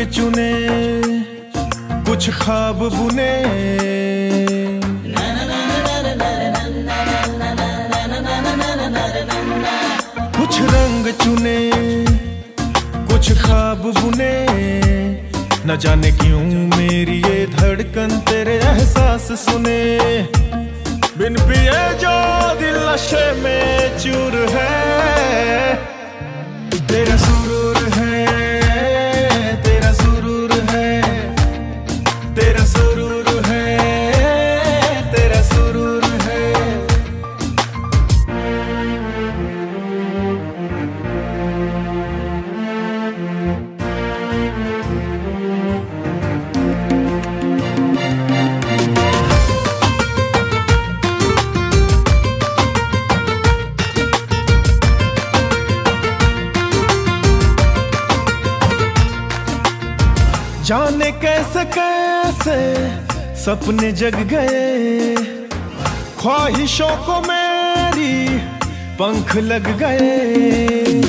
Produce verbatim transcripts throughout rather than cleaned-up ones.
चुने, कुछ ख्वाब बुने, कुछ रंग चुने, कुछ ख्वाब बुने। न जाने क्यों मेरी ये धड़कन तेरे एहसास सुने। बिन पिए जो दिल नशे में चूर है, तेरा सुरूर है, तेरा सुरूर है, तेरा सुरूर है, तेरा सुरूर है। जाने कैसे कैसे सपने जग गए, ख्वाहिशों को मेरी पंख लग गए।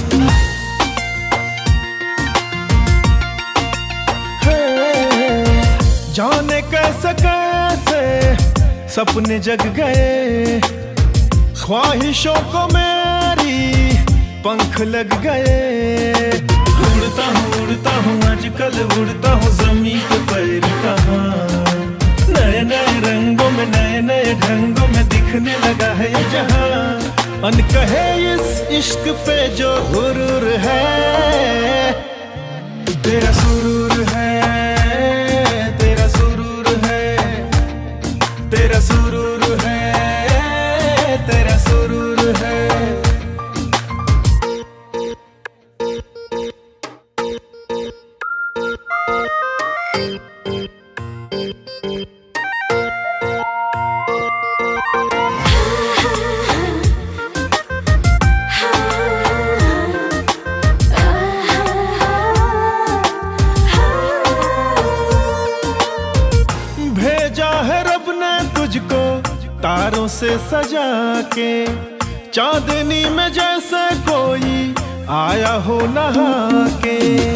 जाने कैसे कैसे सपने जग गए, ख्वाहिशों को मेरी पंख लग गए। उड़ता हूँ उड़ता हूँ आजकल उड़ता हूँ ज़मीं पे पैर कहाँ। नए नए रंगों में नए नए ढंगों में दिखने लगा है ये जहाँ। अनकहे इस इश्क पे जो गुरूर है, तेरा सुरूर है, तेरा सुरूर है, तेरा सुरूर है, तेरा सुरूर है। भेजा है रब ने तुझको तारों से सजा के, चांदनी में जैसे कोई आया हो नहा के।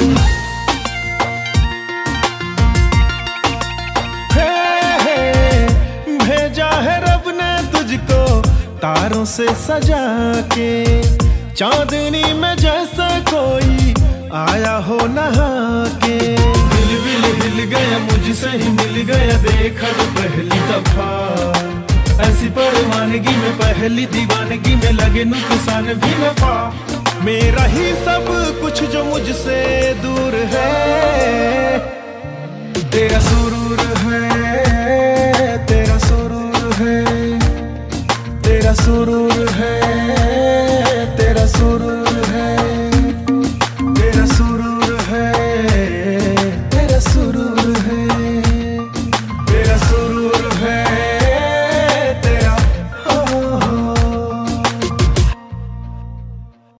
हे हे भेजा है रब ने तुझको तारों से सजा के, चांदनी में जैसे कोई आया हो नहा के। दिल विल हिल गया मुझसे ही मिल गया देखा तो पहली दफा। ऐसी परवानगी में पहली दीवानगी में लगे नुकसान भी नफा। मेरा ही सब कुछ जो मुझसे दूर है, तेरा सुरूर है, तेरा सुरूर है, तेरा सुरूर है।